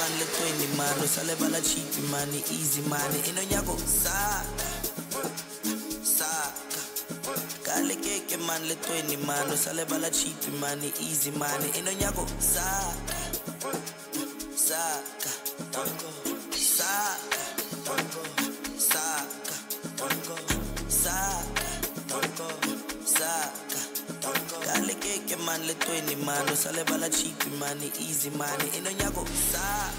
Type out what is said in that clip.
man le 20 mano sale bala cheap money easy money ino nyako saka kale keke man le 20 mano sale bala cheap money easy money ino nyako saka kale keke man le 20 mano sale bala cheap money easy money ino nyako saka